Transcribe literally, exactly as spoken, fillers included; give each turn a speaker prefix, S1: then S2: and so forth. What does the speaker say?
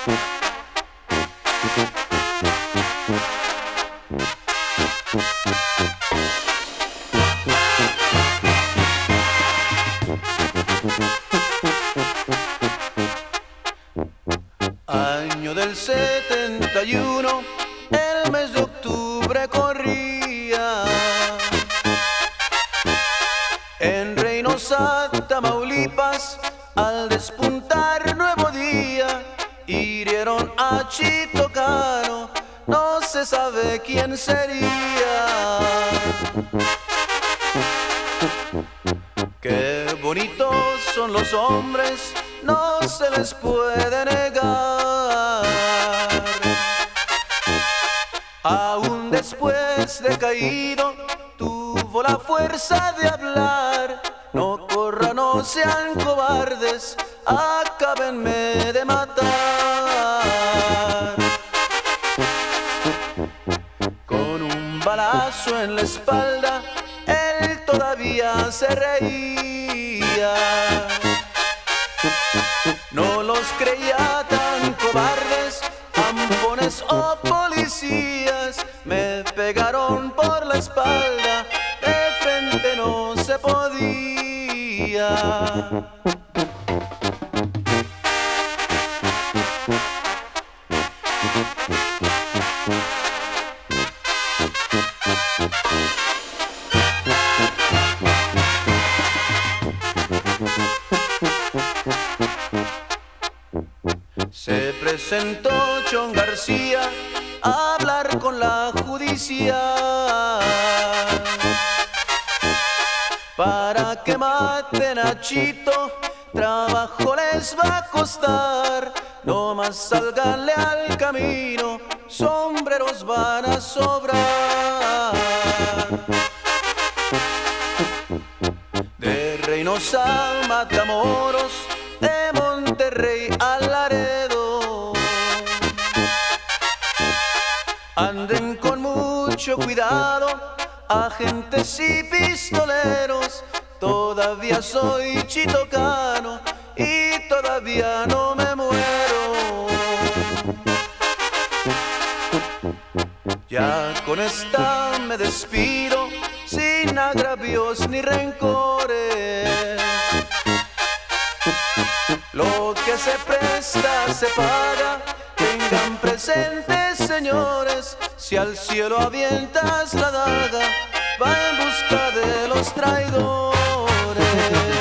S1: Año del setenta y uno, el mes de octubre corría. En Reynosa, Tamaulipas, al despuntar nuevo día, hirieron a Chito Cano, no se sabe quién sería. Qué bonitos son los hombres, no se les puede negar. Aún después de caído, tuvo la fuerza de hablar. No corran, no sean cobardes, acábenme de matar. Con un balazo en la espalda, él todavía se reía. No los creía tan cobardes, ampones o policías. Me pegaron por la espalda, de frente no se podía. Se presentó Chon García a hablar con la judicial para que maten a Chito. Trabajo les va a costar, no más salganle al camino, sombreros van a sobrar. De Reynosa a Matamoros, de Monterrey a Laredo, anden con mucho cuidado, agentes y pistoleros. Todavía soy Chito Cano y todavía no me muero. Ya con esta me despido, sin agravios ni rencores. Lo que se presta se paga, tengan presentes, señores. Si al cielo avientas la daga, va en busca de los traidores.